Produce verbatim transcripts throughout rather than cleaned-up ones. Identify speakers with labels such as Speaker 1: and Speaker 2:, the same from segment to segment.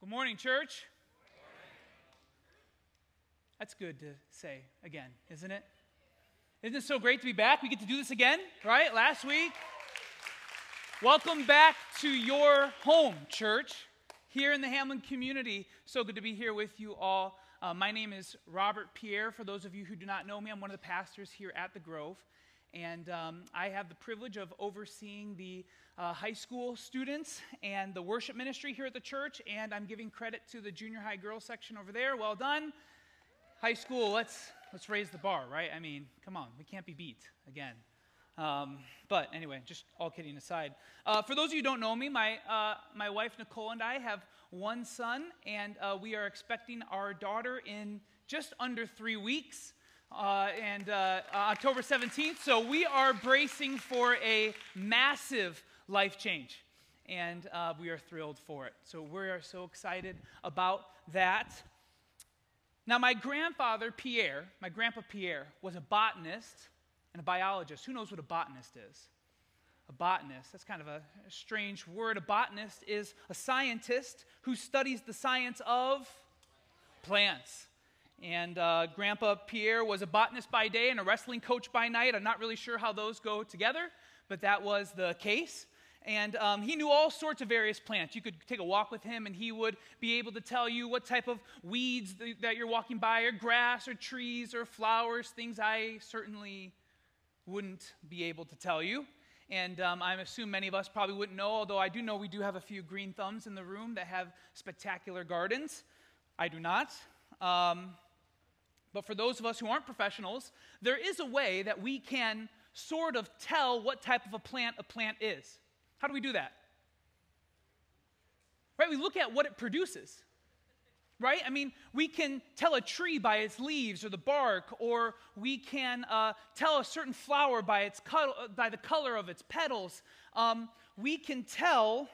Speaker 1: Good morning, church. That's good to say again, isn't it? Isn't it so great to be back? We get to do this again, right? Last week. Welcome back to your home, church, here in the Hamlin community. So good to be here with you all. Uh, my name is Robert Pierre. For those of you who do not know me, I'm one of the pastors here at the Grove. And um, I have the privilege of overseeing the uh, high school students and the worship ministry here at the church. And I'm giving credit to the junior high girls section over there. Well done. High school, let's let's raise the bar, right? I mean, come on, we can't be beat again. Um, but anyway, just all kidding aside. Uh, for those of you who don't know me, my uh, my wife Nicole and I have one son, and uh, we are expecting our daughter in just under three weeks. Uh, and uh, uh, October seventeenth, so we are bracing for a massive life change, and uh, we are thrilled for it. So we are so excited about that. Now, my grandfather, Pierre, my grandpa Pierre, was a botanist and a biologist. Who knows what a botanist is? A botanist, that's kind of a strange word. A botanist is a scientist who studies the science of plants. And uh, Grandpa Pierre was a botanist by day and a wrestling coach by night. I'm not really sure how those go together, but that was the case. And um, he knew all sorts of various plants. You could take a walk with him, and he would be able to tell you what type of weeds th- that you're walking by, or grass, or trees, or flowers, things I certainly wouldn't be able to tell you. And um, I assume many of us probably wouldn't know, although I do know we do have a few green thumbs in the room that have spectacular gardens. I do not. Um, But for those of us who aren't professionals, there is a way that we can sort of tell what type of a plant a plant is. How do we do that? Right? We look at what it produces. Right? I mean, we can tell a tree by its leaves or the bark, or we can uh, tell a certain flower by its co- by the color of its petals. Um, we can tell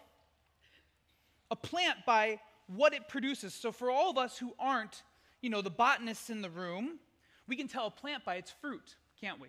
Speaker 1: a plant by what it produces. So for all of us who aren't you know, the botanists in the room, we can tell a plant by its fruit, can't we?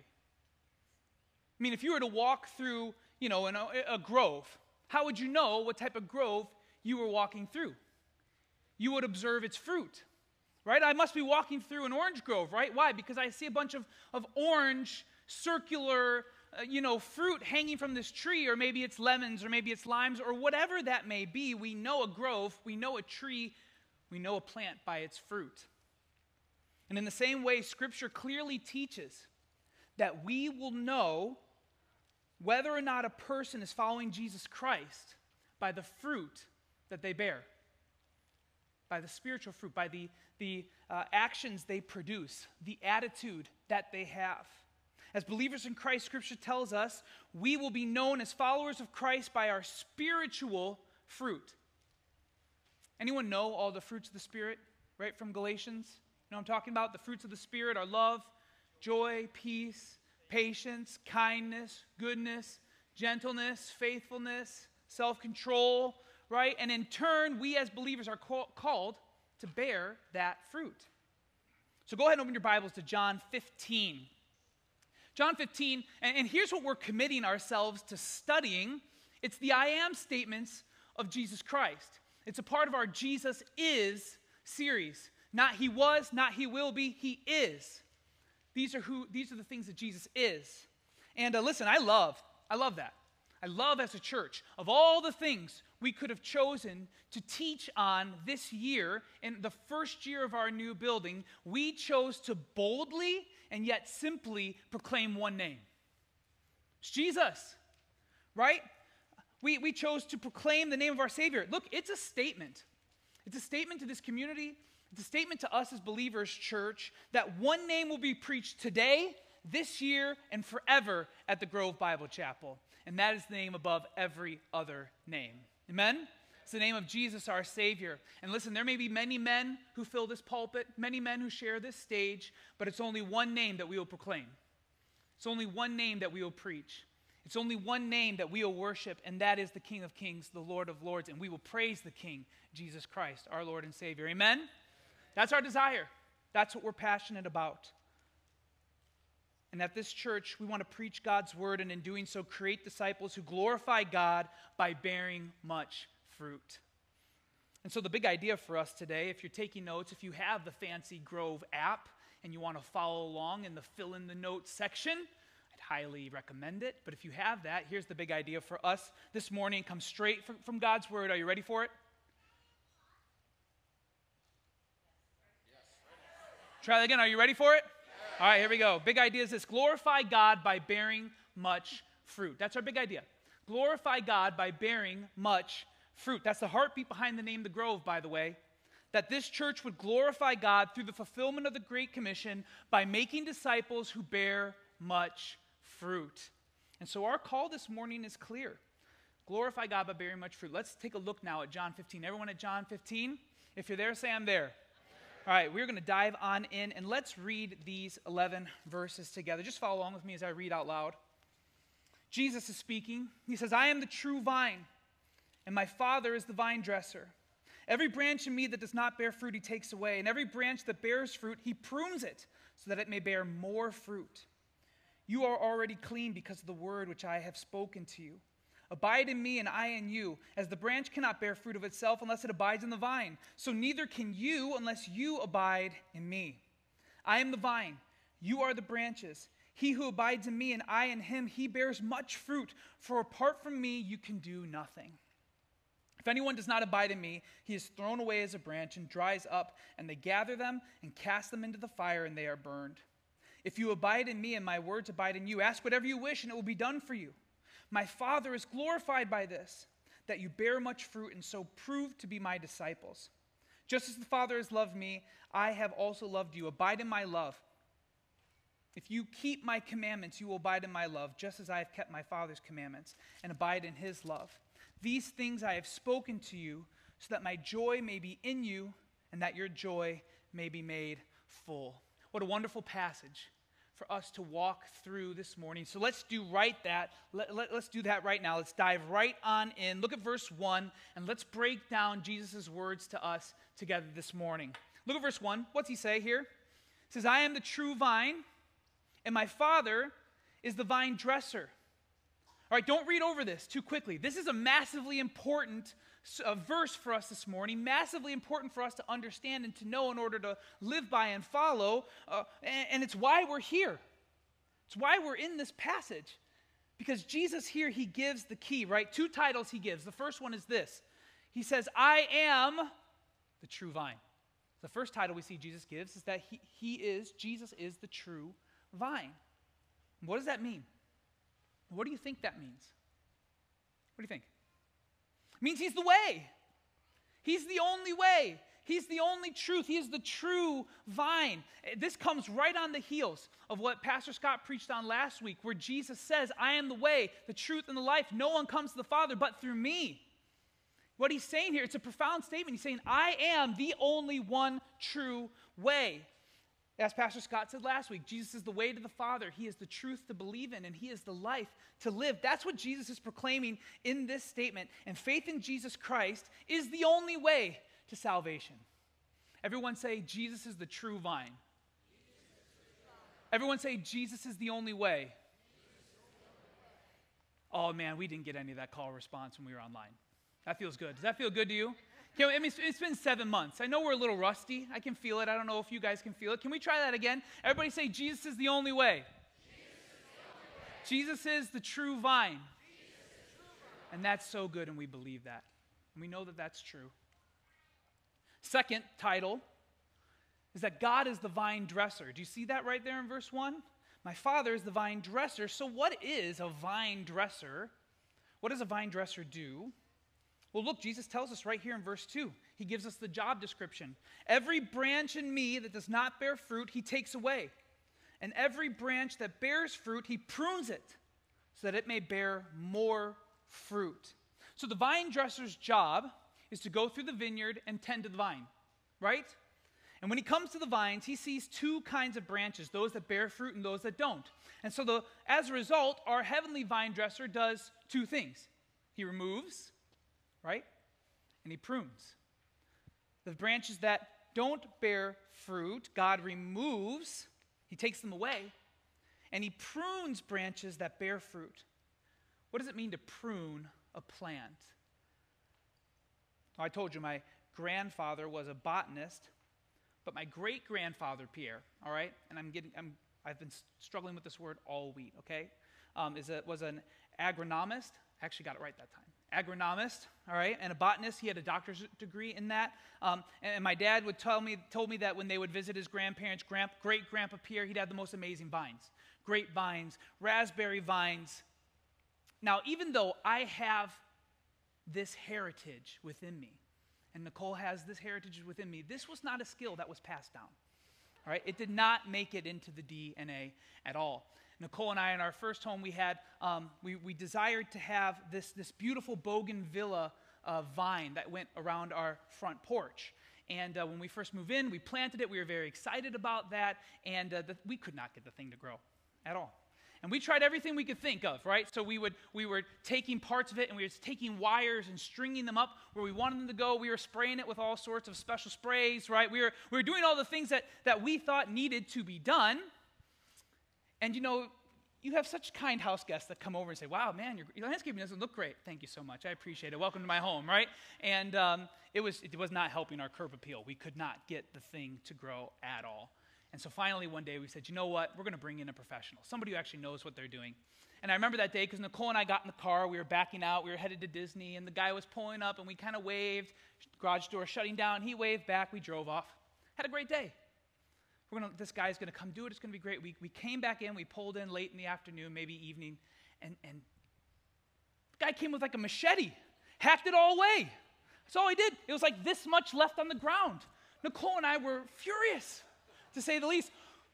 Speaker 1: I mean, if you were to walk through, you know, an, a, a grove, how would you know what type of grove you were walking through? You would observe its fruit, right? I must be walking through an orange grove, right? Why? Because I see a bunch of, of orange, circular, uh, you know, fruit hanging from this tree, or maybe it's lemons, or maybe it's limes, or whatever that may be. We know a grove, we know a tree, we know a plant by its fruit. And in the same way, Scripture clearly teaches that we will know whether or not a person is following Jesus Christ by the fruit that they bear, by the spiritual fruit, by the, the uh, actions they produce, the attitude that they have. As believers in Christ, Scripture tells us we will be known as followers of Christ by our spiritual fruit. Anyone know all the fruits of the Spirit, right, from Galatians? You know what I'm talking about? The fruits of the Spirit are love, joy, peace, patience, kindness, goodness, gentleness, faithfulness, self-control, right? And in turn, we as believers are call- called to bear that fruit. So go ahead and open your Bibles to John fifteen. John fifteen, and, and here's what we're committing ourselves to studying. It's the I am statements of Jesus Christ. It's a part of our Jesus is series. Not he was, not he will be, he is. These are who. These are the things that Jesus is. And uh, listen, I love, I love that. I love as a church, of all the things we could have chosen to teach on this year, in the first year of our new building, we chose to boldly and yet simply proclaim one name. It's Jesus, right? We, we chose to proclaim the name of our Savior. Look, it's a statement. It's a statement to this community. It's a statement to us as believers, church, that one name will be preached today, this year, and forever at the Grove Bible Chapel. And that is the name above every other name. Amen? It's the name of Jesus, our Savior. And listen, there may be many men who fill this pulpit, many men who share this stage, but it's only one name that we will proclaim. It's only one name that we will preach. It's only one name that we will worship, and that is the King of Kings, the Lord of Lords, and we will praise the King, Jesus Christ, our Lord and Savior. Amen? That's our desire. That's what we're passionate about. And at this church, we want to preach God's word, and in doing so, create disciples who glorify God by bearing much fruit. And so the big idea for us today, if you're taking notes, if you have the fancy Grove app and you want to follow along in the fill in the notes section, I'd highly recommend it. But if you have that, here's the big idea for us this morning. Comes straight from, from God's word. Are you ready for it? Yes. Try that again. Are you ready for it? Yes. All right, here we go. Big idea is this: glorify God by bearing much fruit. That's our big idea. Glorify God by bearing much fruit. That's the heartbeat behind the name The Grove, by the way. That this church would glorify God through the fulfillment of the Great Commission by making disciples who bear much fruit. And so our call this morning is clear. Glorify God by bearing much fruit. Let's take a look now at John fifteen. Everyone at John fifteen? If you're there, say I'm there. All right, we're going to dive on in, and let's read these eleven verses together. Just follow along with me as I read out loud. Jesus is speaking. He says, I am the true vine, and my Father is the vine dresser. Every branch in me that does not bear fruit, he takes away. And every branch that bears fruit, he prunes it, so that it may bear more fruit. You are already clean because of the word which I have spoken to you. Abide in me, and I in you. As the branch cannot bear fruit of itself unless it abides in the vine, so neither can you unless you abide in me. I am the vine, you are the branches. He who abides in me and I in him, he bears much fruit, for apart from me you can do nothing. If anyone does not abide in me, he is thrown away as a branch and dries up, and they gather them and cast them into the fire, and they are burned. If you abide in me and my words abide in you, ask whatever you wish, and it will be done for you. My Father is glorified by this, that you bear much fruit and so prove to be my disciples. Just as the Father has loved me, I have also loved you. Abide in my love. If you keep my commandments, you will abide in my love, just as I have kept my Father's commandments and abide in his love. These things I have spoken to you, so that my joy may be in you and that your joy may be made full. What a wonderful passage for us to walk through this morning. So let's do right that. Let, let, let's do that right now. Let's dive right on in. Look at verse one, and let's break down Jesus' words to us together this morning. Look at verse one. What's he say here? He says, I am the true vine, and my Father is the vine dresser. All right, don't read over this too quickly. This is a massively important uh, verse for us this morning, massively important for us to understand and to know in order to live by and follow, uh, and, and it's why we're here. It's why we're in this passage, because Jesus here, he gives the key, right? Two titles he gives. The first one is this. He says, I am the true vine. The first title we see Jesus gives is that he, he is, Jesus is the true vine. What does that mean? What do you think that means? What do you think? It means he's the way. He's the only way. He's the only truth. He is the true vine. This comes right on the heels of what Pastor Scott preached on last week, where Jesus says, I am the way, the truth, and the life. No one comes to the Father but through me. What he's saying here, it's a profound statement. He's saying, I am the only one true way. As Pastor Scott said last week, Jesus is the way to the Father. He is the truth to believe in, and he is the life to live. That's what Jesus is proclaiming in this statement. And faith in Jesus Christ is the only way to salvation. Everyone say, Jesus is the true vine. Everyone say, Jesus is the only way. Oh man, we didn't get any of that call response when we were online. That feels good. Does that feel good to you? Can we, I mean, it's been seven months. I know we're a little rusty. I can feel it. I don't know if you guys can feel it. Can we try that again? Everybody say, Jesus is the only way. Jesus is the, Jesus is the true vine. And that's so good, and we believe that. And we know that that's true. Second title is that God is the vine dresser. Do you see that right there in verse one? My Father is the vine dresser. So what is a vine dresser? What does a vine dresser do? Well, look, Jesus tells us right here in verse two. He gives us the job description. Every branch in me that does not bear fruit, he takes away. And every branch that bears fruit, he prunes it so that it may bear more fruit. So the vine dresser's job is to go through the vineyard and tend to the vine, right? And when he comes to the vines, he sees two kinds of branches, those that bear fruit and those that don't. And so the, as a result, our heavenly vine dresser does two things. He removes, right? And he prunes. The branches that don't bear fruit, God removes, he takes them away, and he prunes branches that bear fruit. What does it mean to prune a plant? I told you my grandfather was a botanist, but my great-grandfather, Pierre, all right, and I'm getting, I'm, I've been struggling with this word all week, okay, um, is a, was an agronomist. I actually got it right that time. Agronomist, all right, and a botanist. He had a doctor's degree in that. Um, and, and my dad would tell me, told me that when they would visit his grandparents, grand, great-grandpa Pierre, he'd have the most amazing vines. Grapevines, raspberry vines. Now, even though I have this heritage within me, and Nicole has this heritage within me, this was not a skill that was passed down. All right, it did not make it into the D N A at all. Nicole and I, in our first home, we had um, we, we desired to have this this beautiful bougainvillea uh, vine that went around our front porch. And uh, when we first moved in, we planted it. We were very excited about that, and uh, the, we could not get the thing to grow at all. And we tried everything we could think of, right? So we would we were taking parts of it, and we were taking wires and stringing them up where we wanted them to go. We were spraying it with all sorts of special sprays, right? We were we were doing all the things that, that we thought needed to be done. And you know, you have such kind house guests that come over and say, "Wow, man, your, your landscaping doesn't look great." Thank you so much. I appreciate it. Welcome to my home, right? And um, it was it was not helping our curb appeal. We could not get the thing to grow at all. And so finally one day we said, you know what, we're going to bring in a professional, somebody who actually knows what they're doing. And I remember that day because Nicole and I got in the car, we were backing out, we were headed to Disney, and the guy was pulling up, and we kind of waved, garage door shutting down, he waved back, we drove off. Had a great day. We're gonna, this guy's going to come do it, it's going to be great. We, we came back in, we pulled in late in the afternoon, maybe evening, and, and the guy came with like a machete, hacked it all away. That's all he did. It was like this much left on the ground. Nicole and I were furious, to say the least.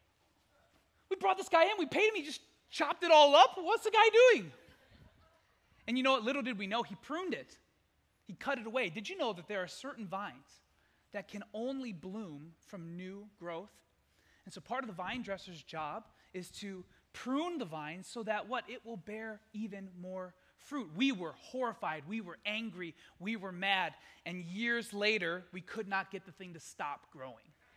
Speaker 1: We brought this guy in, we paid him, he just chopped it all up. What's the guy doing? And you know what, little did we know, he pruned it. He cut it away. Did you know that there are certain vines that can only bloom from new growth? And so part of the vine dresser's job is to prune the vine so that what? It will bear even more fruit. We were horrified, we were angry, we were mad, and years later, we could not get the thing to stop growing.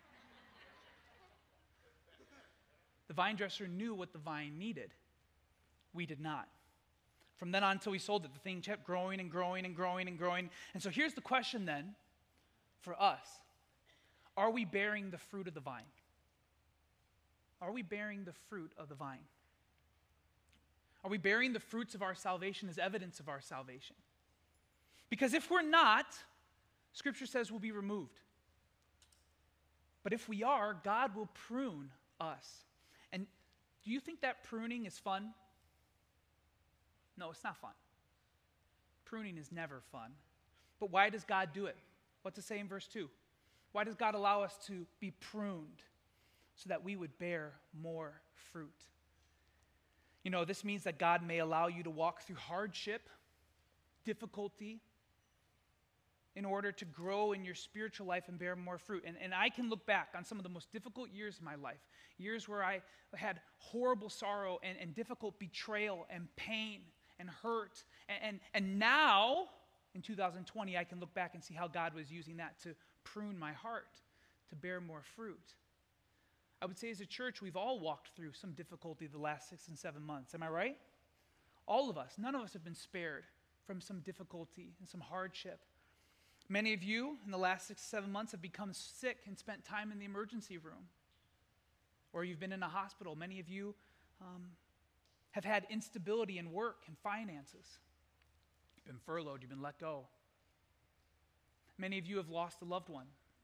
Speaker 1: The vine dresser knew what the vine needed. We did not. From then on until we sold it, the thing kept growing and growing and growing and growing. And so here's the question then for us. Are we bearing the fruit of the vine? Are we bearing the fruit of the vine? Are we bearing the fruits of our salvation as evidence of our salvation? Because if we're not, Scripture says we'll be removed. But if we are, God will prune us. And do you think that pruning is fun? No, it's not fun. Pruning is never fun. But why does God do it? What's it say in verse two? Why does God allow us to be pruned? So that we would bear more fruit. You know, this means that God may allow you to walk through hardship, difficulty, in order to grow in your spiritual life and bear more fruit. And, and I can look back on some of the most difficult years of my life, years where I had horrible sorrow and, and difficult betrayal and pain and hurt. And, and, and now, in two thousand twenty, I can look back and see how God was using that to prune my heart, to bear more fruit. I would say as a church, we've all walked through some difficulty the last six and seven months. Am I right? All of us. None of us have been spared from some difficulty and some hardship. Many of you in the last six, seven months have become sick and spent time in the emergency room. Or you've been in a hospital. Many of you um, have had instability in work and finances. You've been furloughed, you've been let go. Many of you have lost a loved one.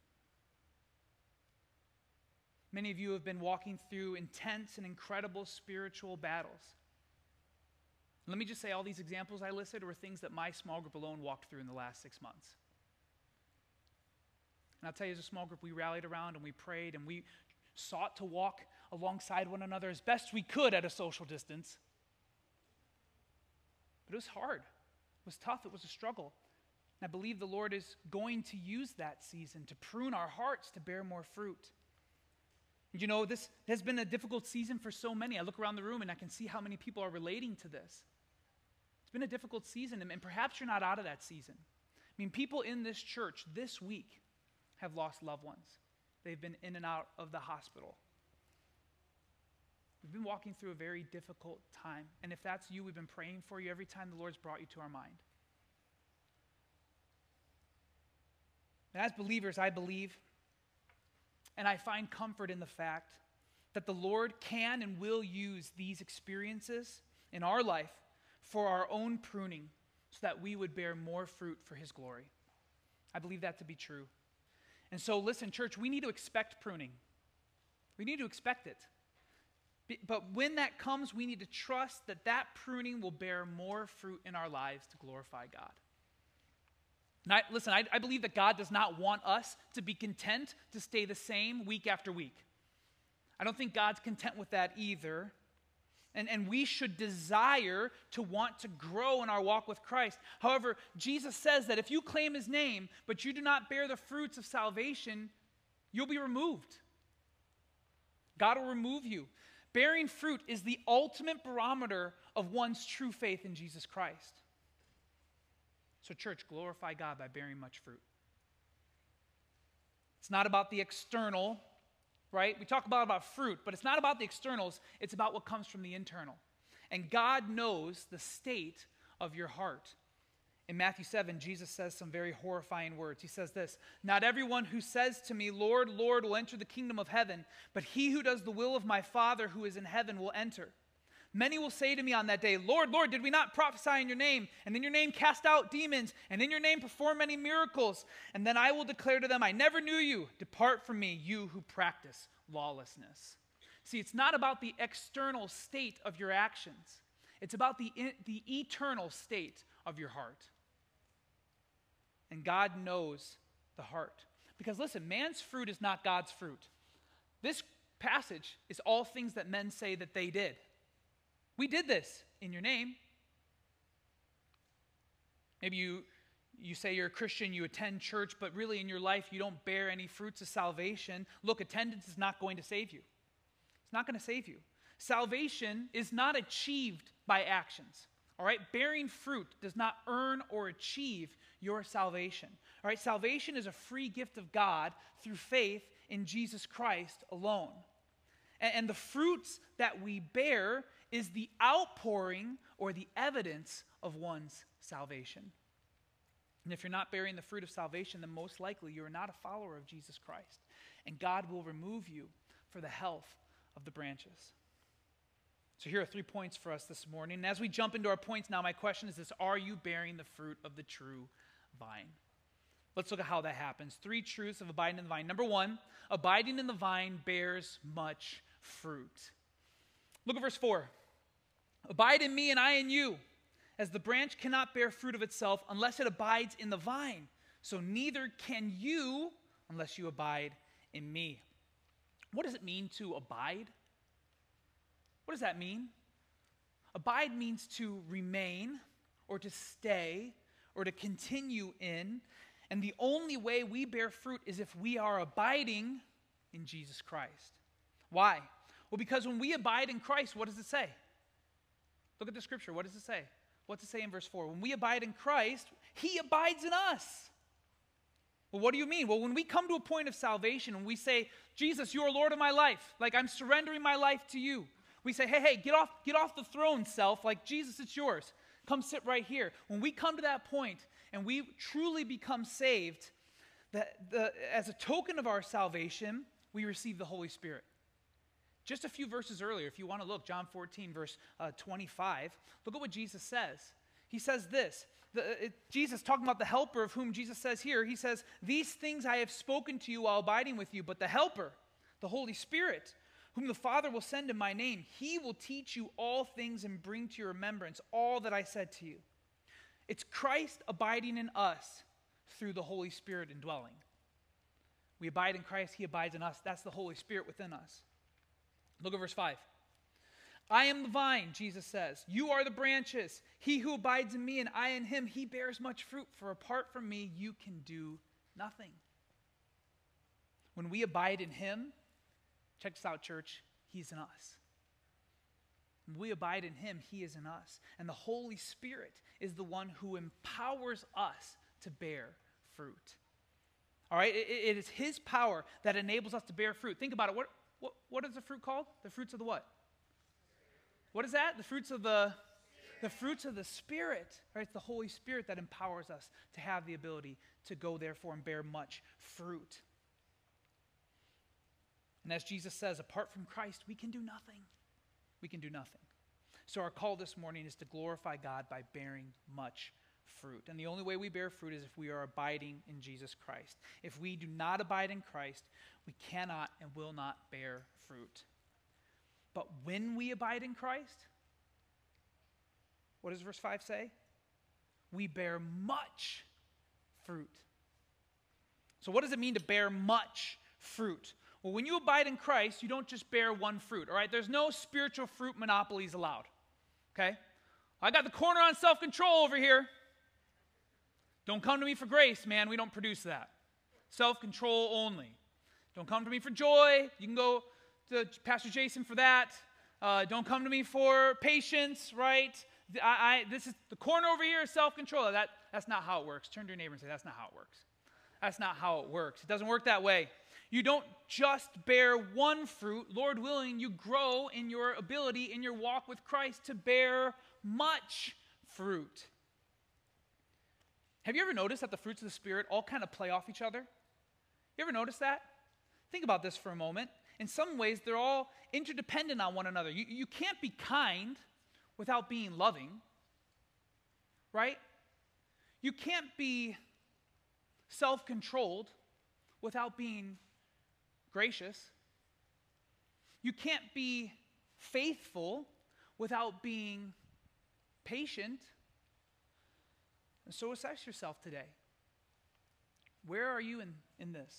Speaker 1: Many of you have been walking through intense and incredible spiritual battles. Let me just say all these examples I listed were things that my small group alone walked through in the last six months. And I'll tell you, as a small group, we rallied around and we prayed and we sought to walk alongside one another as best we could at a social distance. But it was hard. It was tough. It was a struggle. And I believe the Lord is going to use that season to prune our hearts to bear more fruit. And you know, this has been a difficult season for so many. I look around the room and I can see how many people are relating to this. It's been a difficult season, and perhaps you're not out of that season. I mean, people in this church this week have lost loved ones. They've been in and out of the hospital. We've been walking through a very difficult time. And if that's you, we've been praying for you every time the Lord's brought you to our mind. And as believers, I believe and I find comfort in the fact that the Lord can and will use these experiences in our life for our own pruning so that we would bear more fruit for his glory. I believe that to be true. And so listen, church, we need to expect pruning. We need to expect it. But when that comes, we need to trust that that pruning will bear more fruit in our lives to glorify God. And I, listen, I, I believe that God does not want us to be content to stay the same week after week. I don't think God's content with that either. And, and we should desire to want to grow in our walk with Christ. However, Jesus says that if you claim his name, but you do not bear the fruits of salvation, you'll be removed. God will remove you. Bearing fruit is the ultimate barometer of one's true faith in Jesus Christ. So church, glorify God by bearing much fruit. It's not about the external, right? We talk about, about fruit, but it's not about the externals. It's about what comes from the internal. And God knows the state of your heart. In Matthew seven, Jesus says some very horrifying words. He says this, "Not everyone who says to me, 'Lord, Lord,' will enter the kingdom of heaven, but he who does the will of my Father who is in heaven will enter. Many will say to me on that day, 'Lord, Lord, did we not prophesy in your name, and in your name cast out demons, and in your name perform many miracles?' And then I will declare to them, 'I never knew you. Depart from me, you who practice lawlessness.'" See, it's not about the external state of your actions. It's about the, the eternal state of your heart. And God knows the heart. Because listen, man's fruit is not God's fruit. This passage is all things that men say that they did. We did this in your name. Maybe you, you say you're a Christian, you attend church, but really in your life you don't bear any fruits of salvation. Look, attendance is not going to save you. It's not going to save you. Salvation is not achieved by actions. All right? Bearing fruit does not earn or achieve your salvation. All right? Salvation is a free gift of God through faith in Jesus Christ alone. And, and the fruits that we bear is the outpouring or the evidence of one's salvation. And if you're not bearing the fruit of salvation, then most likely you are not a follower of Jesus Christ. And God will remove you for the health of the branches. So here are three points for us this morning. And as we jump into our points now, my question is this: are you bearing the fruit of the true vine? Let's look at how that happens. Three truths of abiding in the vine. Number one, abiding in the vine bears much fruit. Look at verse four. "Abide in me and I in you. As the branch cannot bear fruit of itself unless it abides in the vine, so neither can you unless you abide in me." What does it mean to abide? What does that mean? Abide means to remain or to stay or to continue in. And the only way we bear fruit is if we are abiding in Jesus Christ. Why? Well, because when we abide in Christ, what does it say? Look at the scripture. What does it say? What's it say in verse four? When we abide in Christ, he abides in us. Well, what do you mean? Well, when we come to a point of salvation and we say, "Jesus, you are Lord of my life," like I'm surrendering my life to you. We say, hey, hey, get off, get off the throne, self, like Jesus, it's yours. Come sit right here. When we come to that point and we truly become saved, the, the, as a token of our salvation, we receive the Holy Spirit. Just a few verses earlier, if you want to look, John fourteen, verse uh, twenty-five, look at what Jesus says. He says this, the, it, Jesus talking about the helper of whom Jesus says here, he says, "These things I have spoken to you while abiding with you, but the helper, the Holy Spirit, whom the Father will send in my name, he will teach you all things and bring to your remembrance all that I said to you." It's Christ abiding in us through the Holy Spirit indwelling. We abide in Christ, he abides in us. That's the Holy Spirit within us. Look at verse five. "I am the vine," Jesus says. "You are the branches. He who abides in me and I in him, he bears much fruit, for apart from me you can do nothing." When we abide in him, check this out, church, he's in us. When we abide in him, he is in us. And the Holy Spirit is the one who empowers us to bear fruit. All right, it, it is his power that enables us to bear fruit. Think about it. What, what, what is the fruit called? The fruits of the what? What is that? The fruits of the the fruits of the Spirit, right? It's the Holy Spirit that empowers us to have the ability to go, therefore, and bear much fruit. And as Jesus says, apart from Christ, we can do nothing. We can do nothing. So our call this morning is to glorify God by bearing much fruit. And the only way we bear fruit is if we are abiding in Jesus Christ. If we do not abide in Christ, we cannot and will not bear fruit. But when we abide in Christ, what does verse five say? We bear much fruit. So what does it mean to bear much fruit? Well, when you abide in Christ, you don't just bear one fruit, all right? There's no spiritual fruit monopolies allowed, okay? I got the corner on self-control over here. Don't come to me for grace, man. We don't produce that. Self-control only. Don't come to me for joy. You can go to Pastor Jason for that. Uh, don't come to me for patience, right? I, I, this is the corner over here is self-control. That, that's not how it works. Turn to your neighbor and say, that's not how it works. That's not how it works. It doesn't work that way. You don't just bear one fruit. Lord willing, you grow in your ability in your walk with Christ to bear much fruit. Have you ever noticed that the fruits of the Spirit all kind of play off each other? You ever notice that? Think about this for a moment. In some ways, they're all interdependent on one another. You, you can't be kind without being loving, right? You can't be self-controlled without being gracious. You can't be faithful without being patient. And so assess yourself today. Where are you in, in this?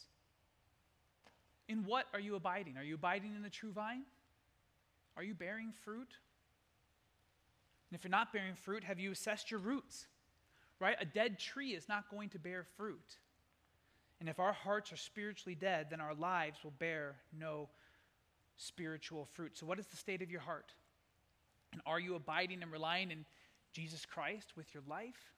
Speaker 1: In what are you abiding? Are you abiding in the true vine? Are you bearing fruit? And if you're not bearing fruit, have you assessed your roots? Right? A dead tree is not going to bear fruit. And if our hearts are spiritually dead, then our lives will bear no spiritual fruit. So what is the state of your heart? And are you abiding and relying in Jesus Christ with your life?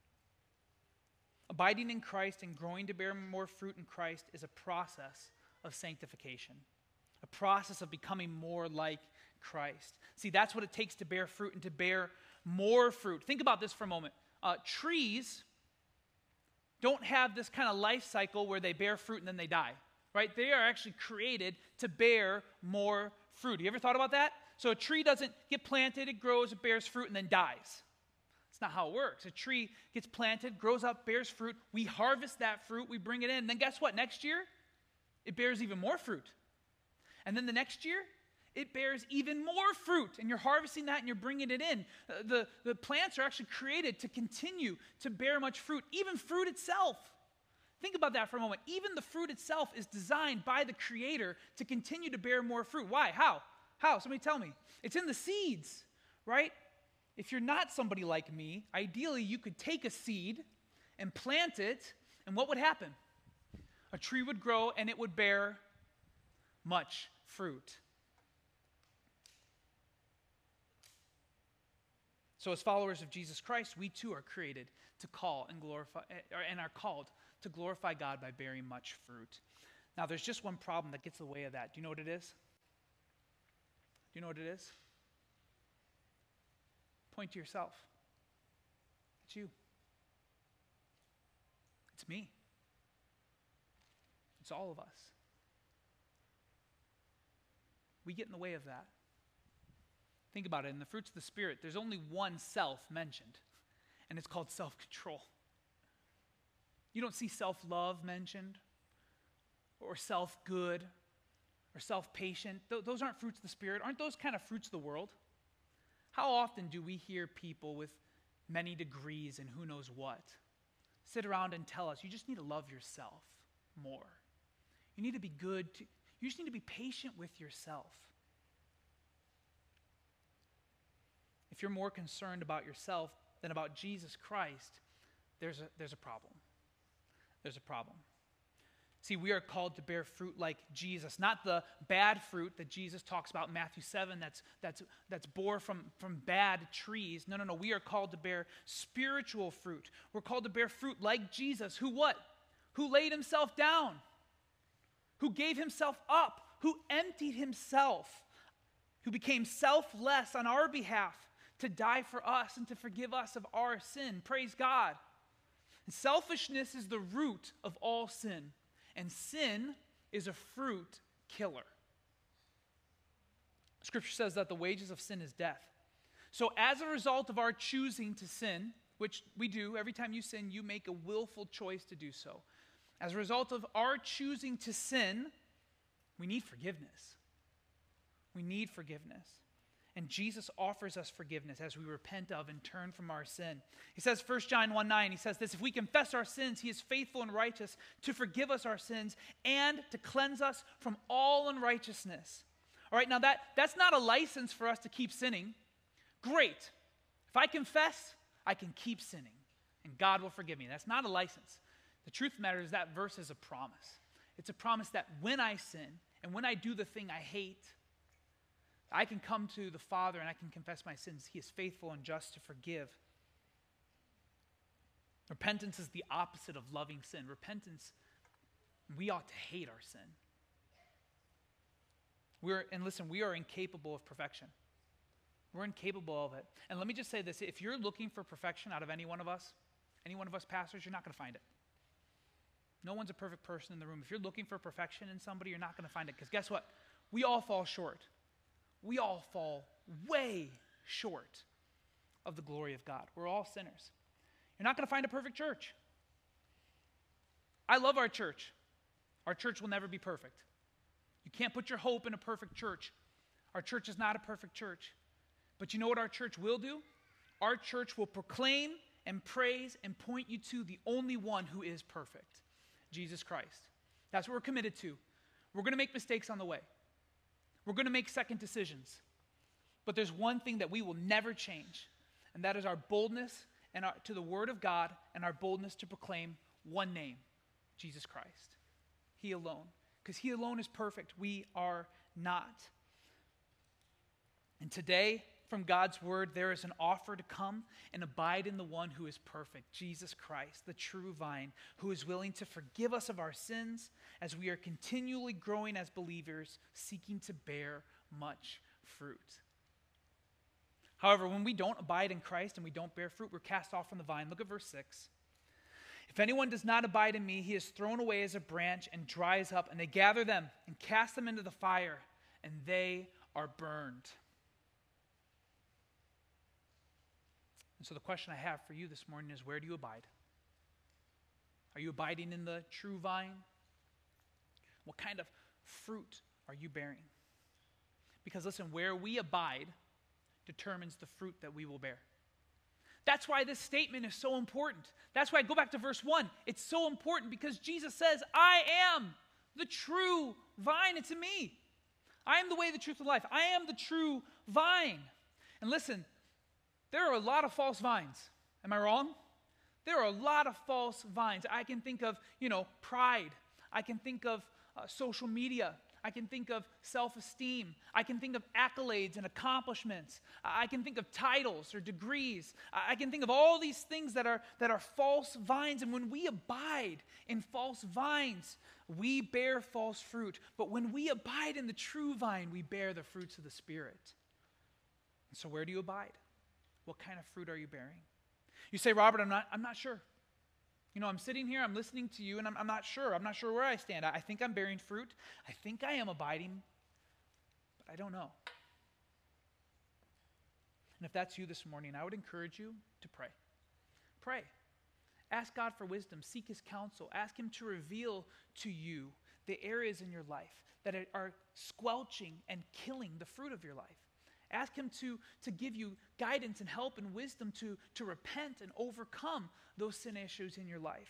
Speaker 1: Abiding in Christ and growing to bear more fruit in Christ is a process of sanctification, a process of becoming more like Christ. See, that's what it takes to bear fruit and to bear more fruit. Think about this for a moment. Uh, trees don't have this kind of life cycle where they bear fruit and then they die, right? They are actually created to bear more fruit. You ever thought about that? So a tree doesn't get planted, it grows, it bears fruit, and then dies. That's not how it works. A tree gets planted, grows up, bears fruit. We harvest that fruit, we bring it in, and then guess what? Next year, it bears even more fruit. And then the next year, it bears even more fruit, and you're harvesting that and you're bringing it in. The, the plants are actually created to continue to bear much fruit, even fruit itself. Think about that for a moment. Even the fruit itself is designed by the Creator to continue to bear more fruit. Why? How? How? Somebody tell me. It's in the seeds, right? If you're not somebody like me, ideally you could take a seed and plant it, and what would happen? A tree would grow and it would bear much fruit. So as followers of Jesus Christ, we too are created to call and glorify, and are called to glorify God by bearing much fruit. Now, there's just one problem that gets in the way of that. Do you know what it is? Do you know what it is? Point to yourself. It's you. It's me. It's all of us. We get in the way of that. Think about it. In the fruits of the Spirit, there's only one self mentioned, and it's called self-control. You don't see self-love mentioned, or self-good, or self-patient. Th- those aren't fruits of the Spirit. Aren't those kind of fruits of the world? How often do we hear people with many degrees and who knows what sit around and tell us, you just need to love yourself more. You need to be good. To, you just need to be patient with yourself. If you're more concerned about yourself than about Jesus Christ, there's a, there's a problem. There's a problem. See, we are called to bear fruit like Jesus, not the bad fruit that Jesus talks about in Matthew seven that's, that's, that's bore from, from bad trees. No, no, no. We are called to bear spiritual fruit. We're called to bear fruit like Jesus, who what? Who laid himself down, who gave himself up, who emptied himself, who became selfless on our behalf to die for us and to forgive us of our sin. Praise God. And selfishness is the root of all sin, and sin is a fruit killer. Scripture says that the wages of sin is death. So as a result of our choosing to sin, which we do, every time you sin, you make a willful choice to do so. As a result of our choosing to sin, we need forgiveness. We need forgiveness. And Jesus offers us forgiveness as we repent of and turn from our sin. He says, First John one nine, he says this, if we confess our sins, he is faithful and righteous to forgive us our sins and to cleanse us from all unrighteousness. All right, now that, that's not a license for us to keep sinning. Great. If I confess, I can keep sinning, and God will forgive me. That's not a license. The truth of the matter is that verse is a promise. It's a promise that when I sin and when I do the thing I hate, I can come to the Father and I can confess my sins. He is faithful and just to forgive. Repentance is the opposite of loving sin. Repentance, we ought to hate our sin. We're, and listen, we are incapable of perfection. We're incapable of it. And let me just say this. If you're looking for perfection out of any one of us, any one of us pastors, you're not going to find it. No one's a perfect person in the room. If you're looking for perfection in somebody, you're not going to find it. Because guess what? We all fall short. We all fall way short of the glory of God. We're all sinners. You're not going to find a perfect church. I love our church. Our church will never be perfect. You can't put your hope in a perfect church. Our church is not a perfect church. But you know what our church will do? Our church will proclaim and praise and point you to the only one who is perfect, Jesus Christ. That's what we're committed to. We're going to make mistakes on the way. We're going to make second decisions. But there's one thing that we will never change, and that is our boldness and our, to the Word of God and our boldness to proclaim one name, Jesus Christ. He alone. Because he alone is perfect. We are not. And today, from God's word, there is an offer to come and abide in the one who is perfect, Jesus Christ, the true vine, who is willing to forgive us of our sins as we are continually growing as believers, seeking to bear much fruit. However, when we don't abide in Christ and we don't bear fruit, we're cast off from the vine. Look at verse six. If anyone does not abide in me, he is thrown away as a branch and dries up, and they gather them and cast them into the fire, and they are burned. And so the question I have for you this morning is, where do you abide? Are you abiding in the true vine? What kind of fruit are you bearing? Because listen, where we abide determines the fruit that we will bear. That's why this statement is so important. That's why I go back to verse one. It's so important because Jesus says, I am the true vine. It's in me. I am the way, the truth, and life. I am the true vine. And listen, there are a lot of false vines. Am I wrong? There are a lot of false vines. I can think of, you know, pride. I can think of uh, social media. I can think of self-esteem. I can think of accolades and accomplishments. I can think of titles or degrees. I can think of all these things that are, that are false vines. And when we abide in false vines, we bear false fruit. But when we abide in the true vine, we bear the fruits of the Spirit. And so where do you abide? What kind of fruit are you bearing? You say, Robert, I'm not, I'm not sure. You know, I'm sitting here, I'm listening to you, and I'm, I'm not sure. I'm not sure where I stand. I, I think I'm bearing fruit. I think I am abiding, but I don't know. And if that's you this morning, I would encourage you to pray. Pray. Ask God for wisdom. Seek his counsel. Ask him to reveal to you the areas in your life that are squelching and killing the fruit of your life. Ask him to, to give you guidance and help and wisdom to, to repent and overcome those sin issues in your life.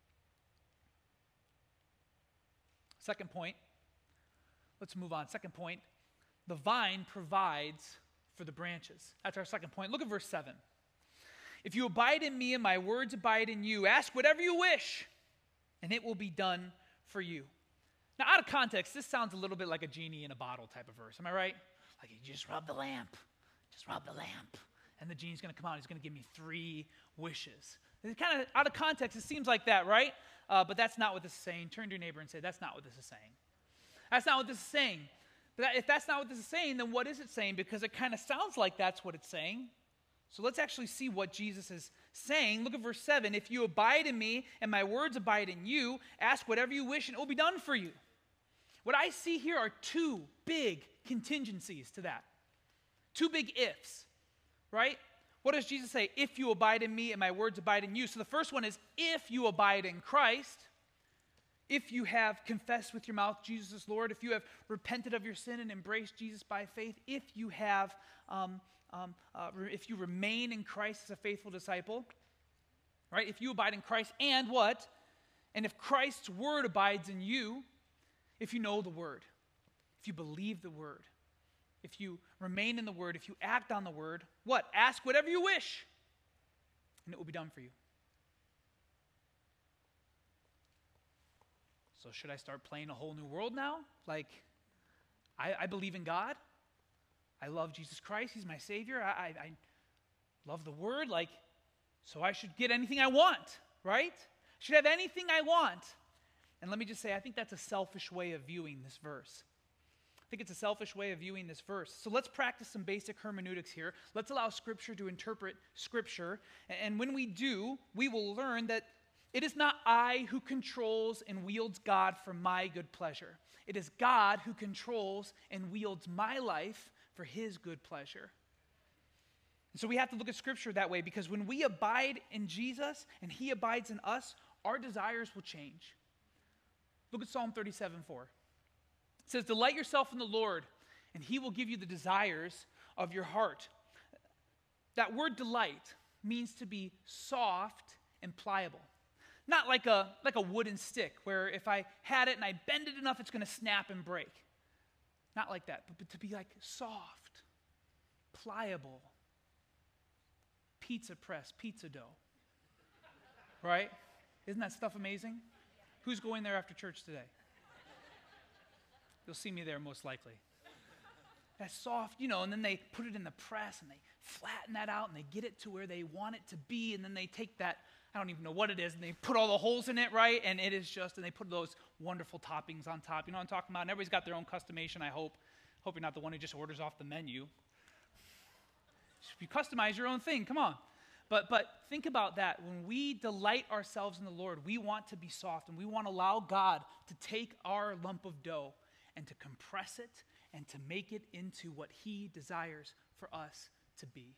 Speaker 1: Second point. Let's move on. Second point. The vine provides for the branches. That's our second point. Look at verse seven. If you abide in me and my words abide in you, ask whatever you wish, and it will be done for you. Now, out of context, this sounds a little bit like a genie in a bottle type of verse. Am I right? Like, you just rub the lamp. Just rub the lamp. And the genie's going to come out. He's going to give me three wishes. It's kind of out of context. It seems like that, right? Uh, but that's not what this is saying. Turn to your neighbor and say, that's not what this is saying. That's not what this is saying. But that, if that's not what this is saying, then what is it saying? Because it kind of sounds like that's what it's saying. So let's actually see what Jesus is saying. Look at verse seven. If you abide in me and my words abide in you, ask whatever you wish and it will be done for you. What I see here are two big contingencies to that. Two big ifs, right? What does Jesus say? If you abide in me and my words abide in you. So the first one is if you abide in Christ, if you have confessed with your mouth Jesus is Lord, if you have repented of your sin and embraced Jesus by faith, if you have, um, um, uh, re- if you remain in Christ as a faithful disciple, right? If you abide in Christ and what? And if Christ's word abides in you, if you know the word, if you believe the word, if you remain in the word, if you act on the word, what? Ask whatever you wish, and it will be done for you. So should I start playing a whole new world now? Like, I, I believe in God. I love Jesus Christ. He's my Savior. I, I, I love the word. Like, so I should get anything I want, right? Should have anything I want. And let me just say, I think that's a selfish way of viewing this verse. I think it's a selfish way of viewing this verse. So let's practice some basic hermeneutics here. Let's allow Scripture to interpret Scripture. And when we do, we will learn that it is not I who controls and wields God for my good pleasure. It is God who controls and wields my life for his good pleasure. And so we have to look at Scripture that way, because when we abide in Jesus and he abides in us, our desires will change. Look at Psalm thirty-seven four. It says, delight yourself in the Lord, and he will give you the desires of your heart. That word delight means to be soft and pliable. Not like a, like a wooden stick, where if I had it and I bend it enough, it's going to snap and break. Not like that, but, but to be like soft, pliable, pizza press, pizza dough. Right? Isn't that stuff amazing? Who's going there after church today? You'll see me there most likely. That's soft, you know, and then they put it in the press and they flatten that out and they get it to where they want it to be, and then they take that, I don't even know what it is, and they put all the holes in it, right? And it is just, and they put those wonderful toppings on top. You know what I'm talking about? And everybody's got their own customization, I hope. Hope you're not the one who just orders off the menu. You customize your own thing, come on. But but think about that. When we delight ourselves in the Lord, we want to be soft, and we want to allow God to take our lump of dough and to compress it and to make it into what he desires for us to be.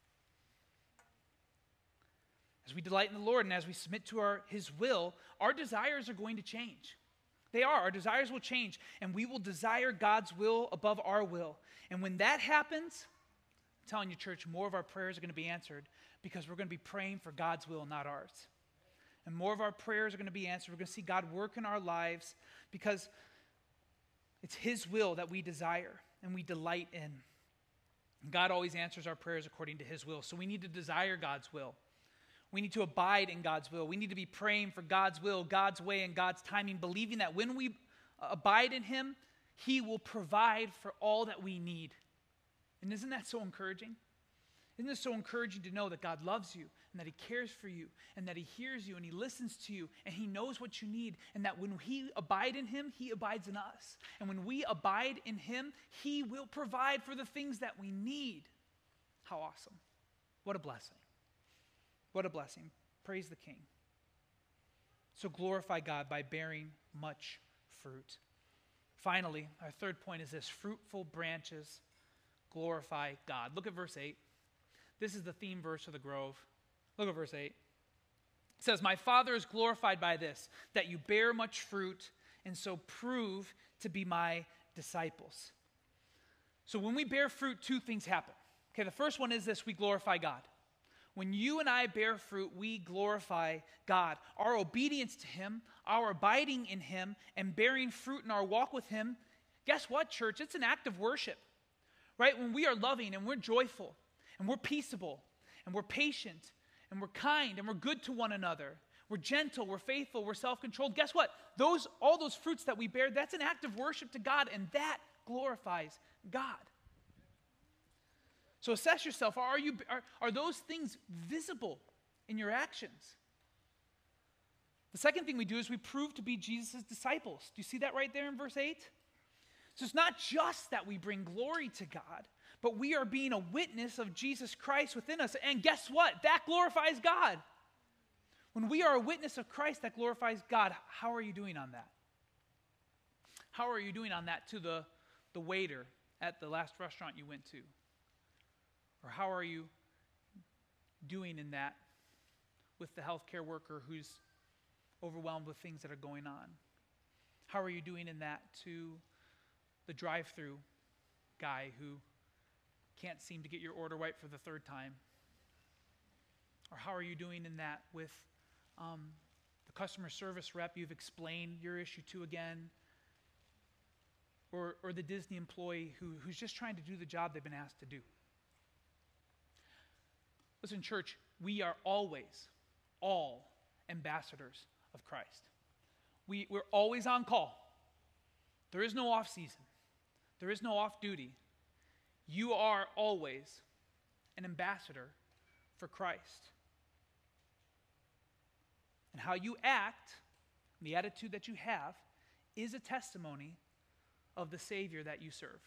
Speaker 1: As we delight in the Lord and as we submit to our, his will, our desires are going to change. They are. Our desires will change, and we will desire God's will above our will. And when that happens, I'm telling you, church, more of our prayers are going to be answered, because we're going to be praying for God's will, not ours. And more of our prayers are going to be answered. We're going to see God work in our lives, because it's his will that we desire and we delight in. God always answers our prayers according to his will. So we need to desire God's will. We need to abide in God's will. We need to be praying for God's will, God's way, and God's timing, believing that when we abide in him, he will provide for all that we need. And isn't that so encouraging? Isn't it so encouraging to know that God loves you and that he cares for you and that he hears you and he listens to you and he knows what you need, and that when we abide in him, he abides in us. And when we abide in him, he will provide for the things that we need. How awesome. What a blessing. What a blessing. Praise the King. So glorify God by bearing much fruit. Finally, our third point is this: fruitful branches glorify God. Look at verse eight. This is the theme verse of the Grove. Look at verse eight. It says, my Father is glorified by this, that you bear much fruit and so prove to be my disciples. So when we bear fruit, two things happen. Okay, the first one is this: we glorify God. When you and I bear fruit, we glorify God. Our obedience to him, our abiding in him, and bearing fruit in our walk with him, guess what, church? It's an act of worship, right? When we are loving and we're joyful and we're peaceable and we're patient and we're kind and we're good to one another, we're gentle, we're faithful, we're self-controlled, guess what? Those, all those fruits that we bear, that's an act of worship to God, and that glorifies God. So assess yourself. Are, you, are, are those things visible in your actions? The second thing we do is we prove to be Jesus' disciples. Do you see that right there in verse eight? So it's not just that we bring glory to God, but we are being a witness of Jesus Christ within us. And guess what? That glorifies God. When we are a witness of Christ, that glorifies God. How are you doing on that? How are you doing on that to the, the waiter at the last restaurant you went to? Or how are you doing in that with the healthcare worker who's overwhelmed with things that are going on? How are you doing in that to the drive-through guy who can't seem to get your order right for the third time? Or how are you doing in that with um, the customer service rep you've explained your issue to again? Or, or the Disney employee who, who's just trying to do the job they've been asked to do? Listen, church, we are always, all ambassadors of Christ. We, we're always on call. There is no off season. There is no off duty. You are always an ambassador for Christ. And how you act, the attitude that you have, is a testimony of the Savior that you serve.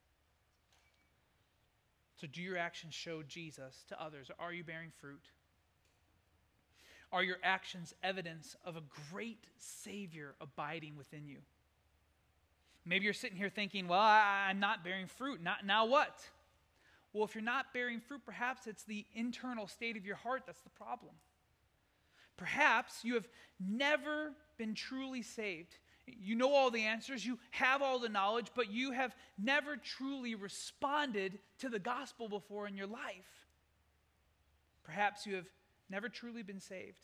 Speaker 1: So do your actions show Jesus to others? Are you bearing fruit? Are your actions evidence of a great Savior abiding within you? Maybe you're sitting here thinking, well, I, I'm not bearing fruit. Not, now what? Well, if you're not bearing fruit, perhaps it's the internal state of your heart that's the problem. Perhaps you have never been truly saved. You know all the answers, you have all the knowledge, but you have never truly responded to the gospel before in your life. Perhaps you have never truly been saved.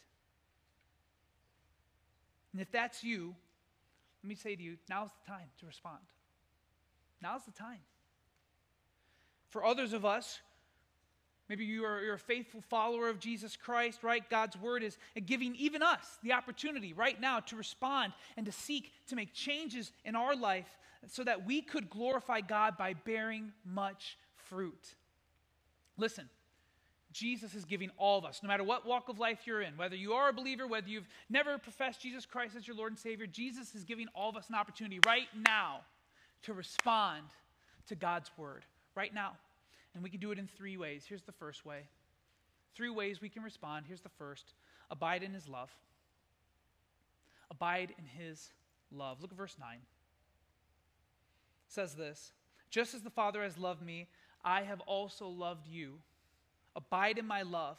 Speaker 1: And if that's you, let me say to you, now's the time to respond. Now's the time. For others of us, maybe you are, you're a faithful follower of Jesus Christ, right? God's word is giving even us the opportunity right now to respond and to seek to make changes in our life so that we could glorify God by bearing much fruit. Listen, Jesus is giving all of us, no matter what walk of life you're in, whether you are a believer, whether you've never professed Jesus Christ as your Lord and Savior, Jesus is giving all of us an opportunity right now to respond to God's word, right now. And we can do it in three ways. Here's the first way. Three ways we can respond. Here's the first. Abide in his love. Abide in his love. Look at verse nine. It says this, just as the Father has loved me, I have also loved you. Abide in my love.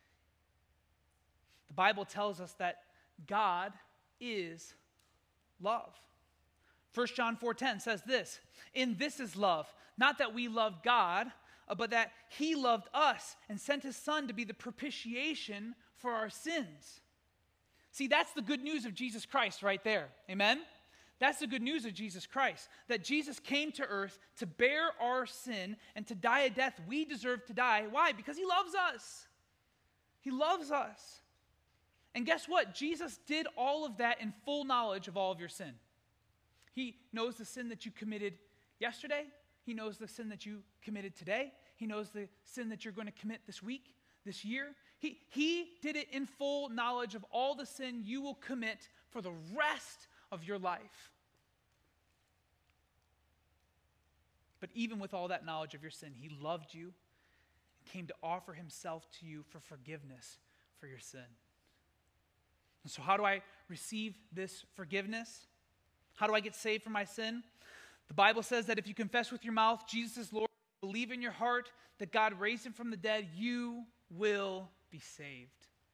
Speaker 1: The Bible tells us that God is love. First John four ten says this, in this is love, not that we love God, but that he loved us and sent his son to be the propitiation for our sins. See, that's the good news of Jesus Christ right there. Amen? That's the good news of Jesus Christ, that Jesus came to earth to bear our sin and to die a death we deserve to die. Why? Because he loves us. He loves us. And guess what? Jesus did all of that in full knowledge of all of your sin. He knows the sin that you committed yesterday. He knows the sin that you committed today. He knows the sin that you're going to commit this week, this year. He, he did it in full knowledge of all the sin you will commit for the rest of your life. But even with all that knowledge of your sin, he loved you and came to offer himself to you for forgiveness for your sin. And so how do I receive this forgiveness? How do I get saved from my sin? The Bible says that if you confess with your mouth Jesus is Lord, believe in your heart that God raised him from the dead, you will be saved.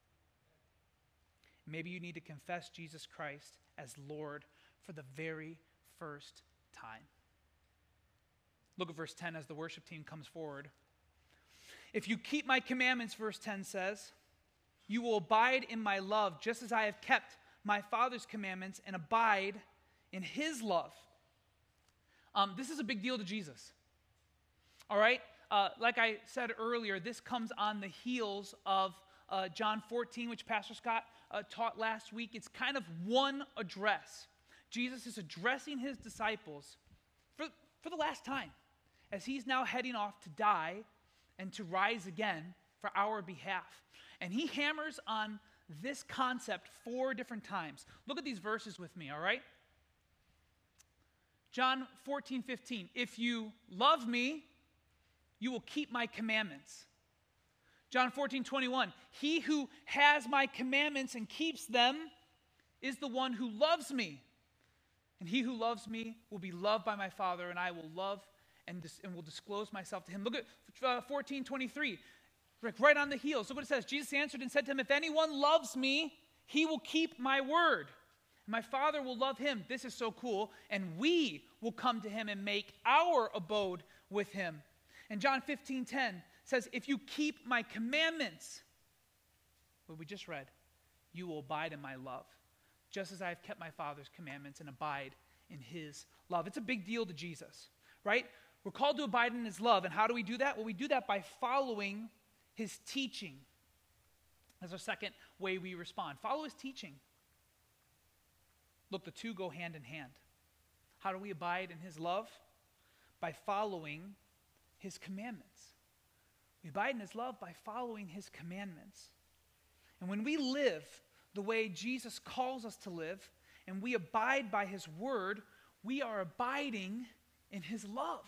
Speaker 1: Maybe you need to confess Jesus Christ as Lord for the very first time. Look at verse ten as the worship team comes forward. If you keep my commandments, verse ten says, you will abide in my love just as I have kept my Father's commandments and abide in his love. Um, this is a big deal to Jesus. All right? Uh, like I said earlier, this comes on the heels of uh, John fourteen, which Pastor Scott uh, taught last week. It's kind of one address. Jesus is addressing his disciples for, for the last time as he's now heading off to die and to rise again for our behalf. And he hammers on this concept four different times. Look at these verses with me, all right? John fourteen fifteen, if you love me, you will keep my commandments. John fourteen twenty-one, he who has my commandments and keeps them is the one who loves me. And he who loves me will be loved by my Father, and I will love and, dis- and will disclose myself to him. Look at uh, fourteen twenty-three, right on the heels. Look what it says. Jesus answered and said to him, if anyone loves me, he will keep my word. And my Father will love him. This is so cool. And we will come to him and make our abode with him. And John fifteen ten says, if you keep my commandments, what we just read, you will abide in my love, just as I have kept my Father's commandments and abide in his love. It's a big deal to Jesus, right? We're called to abide in his love. And how do we do that? Well, we do that by following his teaching. That's our second way we respond. Follow his teaching. Look, the two go hand in hand. How do we abide in his love? By following his commandments. We abide in his love by following his commandments. And when we live the way Jesus calls us to live, and we abide by his word, we are abiding in his love.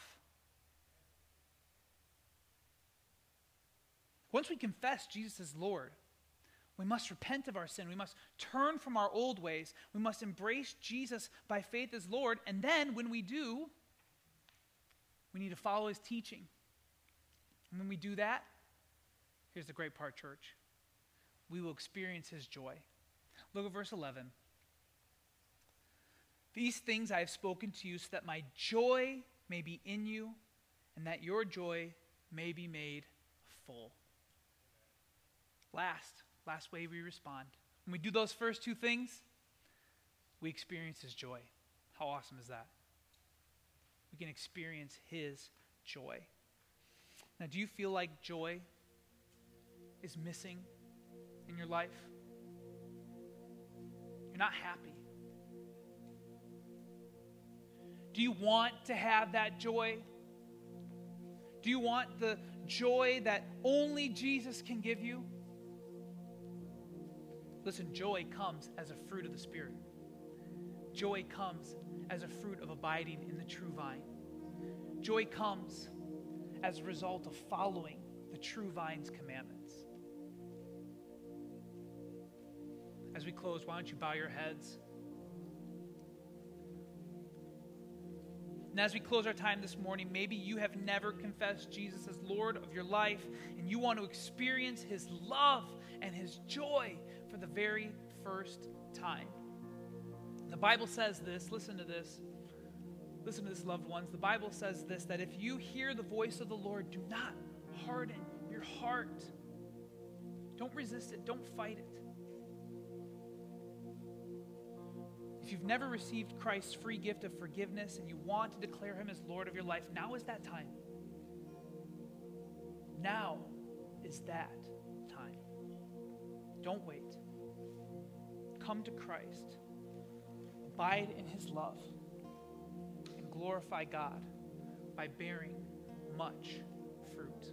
Speaker 1: Once we confess Jesus as Lord, we must repent of our sin. We must turn from our old ways. We must embrace Jesus by faith as Lord. And then when we do, we need to follow his teaching. And when we do that, here's the great part, church. We will experience his joy. Look at verse eleven. These things I have spoken to you so that my joy may be in you and that your joy may be made full. Last, last way we respond. When we do those first two things, we experience his joy. How awesome is that? We can experience his joy. Now, do you feel like joy is missing in your life? You're not happy. Do you want to have that joy? Do you want the joy that only Jesus can give you? Listen, joy comes as a fruit of the Spirit. Joy comes as a fruit of abiding in the true vine. Joy comes as a result of following the true vine's commandments. As we close, why don't you bow your heads? And as we close our time this morning, maybe you have never confessed Jesus as Lord of your life, and you want to experience his love and his joy for the very first time. The Bible says this, listen to this. Listen to this, loved ones. The Bible says this, that if you hear the voice of the Lord, do not harden your heart. Don't resist it. Don't fight it. If you've never received Christ's free gift of forgiveness and you want to declare him as Lord of your life, now is that time. Now is that time. Don't wait. Come to Christ. Abide in his love. And glorify God by bearing much fruit.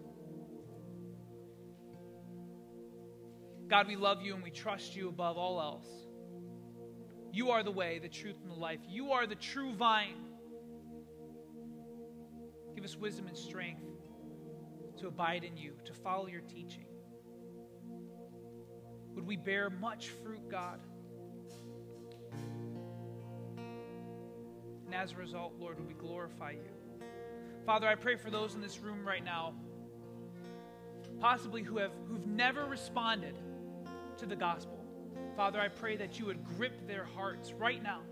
Speaker 1: God, we love you and we trust you above all else. You are the way, the truth, and the life. You are the true vine. Give us wisdom and strength to abide in you, to follow your teaching. Would we bear much fruit, God? And as a result, Lord, would we glorify you? Father, I pray for those in this room right now, possibly who have who've never responded to the gospel. Father, I pray that you would grip their hearts right now.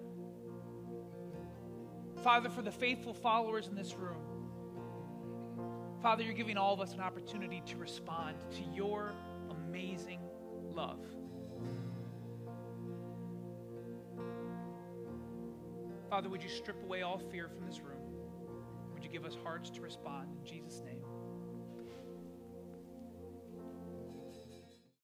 Speaker 1: Father, for the faithful followers in this room, Father, you're giving all of us an opportunity to respond to your amazing love. Father, would you strip away all fear from this room? Would you give us hearts to respond? In Jesus' name.